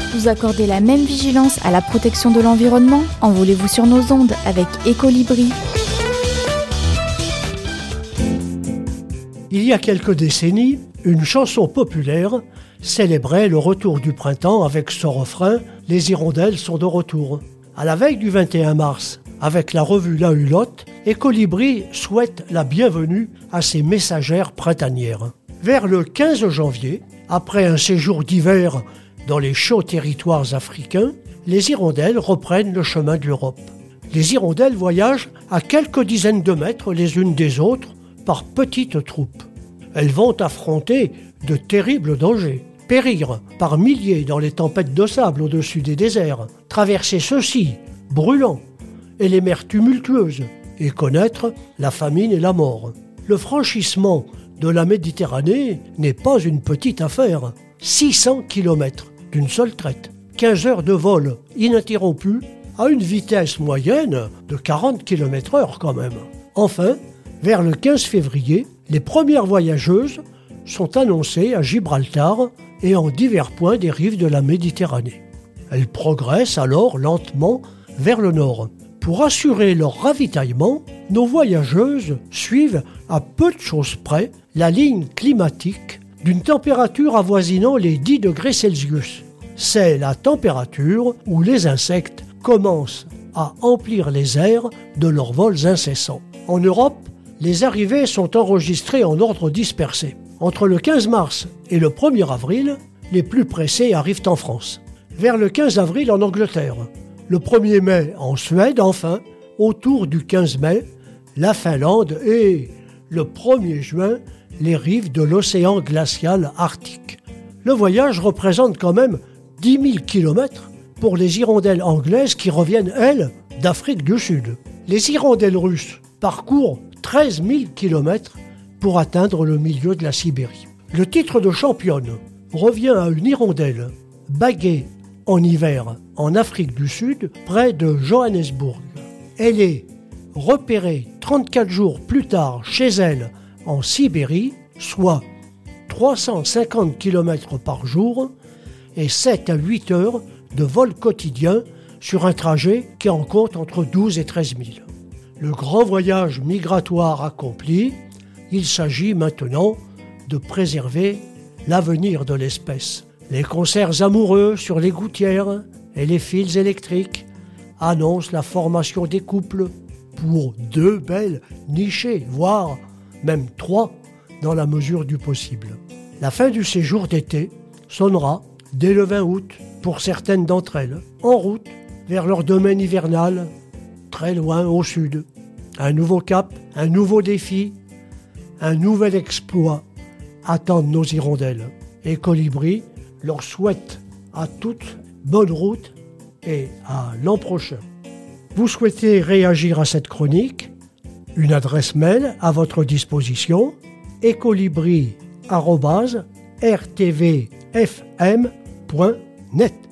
Vous accordez la même vigilance à la protection de l'environnement? Envolez-vous sur nos ondes avec Ecolibri. Il y a quelques décennies, une chanson populaire célébrait le retour du printemps avec ce refrain « Les hirondelles sont de retour ». À la veille du 21 mars, avec la revue La Hulotte, Ecolibri souhaite la bienvenue à ces messagères printanières. Vers le 15 janvier, après un séjour d'hiver dans les chauds territoires africains, les hirondelles reprennent le chemin de l'Europe. Les hirondelles voyagent à quelques dizaines de mètres les unes des autres par petites troupes. Elles vont affronter de terribles dangers, périr par milliers dans les tempêtes de sable au-dessus des déserts, traverser ceux-ci, brûlants, et les mers tumultueuses, et connaître la famine et la mort. Le franchissement de la Méditerranée n'est pas une petite affaire. 600 km d'une seule traite, 15 heures de vol ininterrompu à une vitesse moyenne de 40 km/h quand même. Enfin, vers le 15 février, les premières voyageuses sont annoncées à Gibraltar et en divers points des rives de la Méditerranée. Elles progressent alors lentement vers le nord. Pour assurer leur ravitaillement, nos voyageuses suivent à peu de choses près la ligne climatique d'une température avoisinant les 10 degrés Celsius. C'est la température où les insectes commencent à emplir les airs de leurs vols incessants. En Europe, les arrivées sont enregistrées en ordre dispersé. Entre le 15 mars et le 1er avril, les plus pressés arrivent en France. Vers le 15 avril en Angleterre. Le 1er mai en Suède, enfin, autour du 15 mai, la Finlande et, le 1er juin, les rives de l'océan glacial arctique. Le voyage représente quand même 10 000 km pour les hirondelles anglaises qui reviennent, elles, d'Afrique du Sud. Les hirondelles russes parcourent 13 000 km pour atteindre le milieu de la Sibérie. Le titre de championne revient à une hirondelle baguée en hiver en Afrique du Sud, près de Johannesburg. Elle est repérée 34 jours plus tard chez elle en Sibérie, soit 350 km par jour et 7 à 8 heures de vol quotidien sur un trajet qui en compte entre 12 et 13 000. Le grand voyage migratoire accompli, il s'agit maintenant de préserver l'avenir de l'espèce. Les concerts amoureux sur les gouttières et les fils électriques annoncent la formation des couples pour 2 belles nichées, voire même 3 dans la mesure du possible. La fin du séjour d'été sonnera dès le 20 août pour certaines d'entre elles, en route vers leur domaine hivernal, très loin au sud. Un nouveau cap, un nouveau défi, un nouvel exploit attendent nos hirondelles. Ecolibri leur souhaite à toutes bonne route et à l'an prochain. Vous souhaitez réagir à cette chronique? Une adresse mail à votre disposition, ecolibri@rtvfm.net.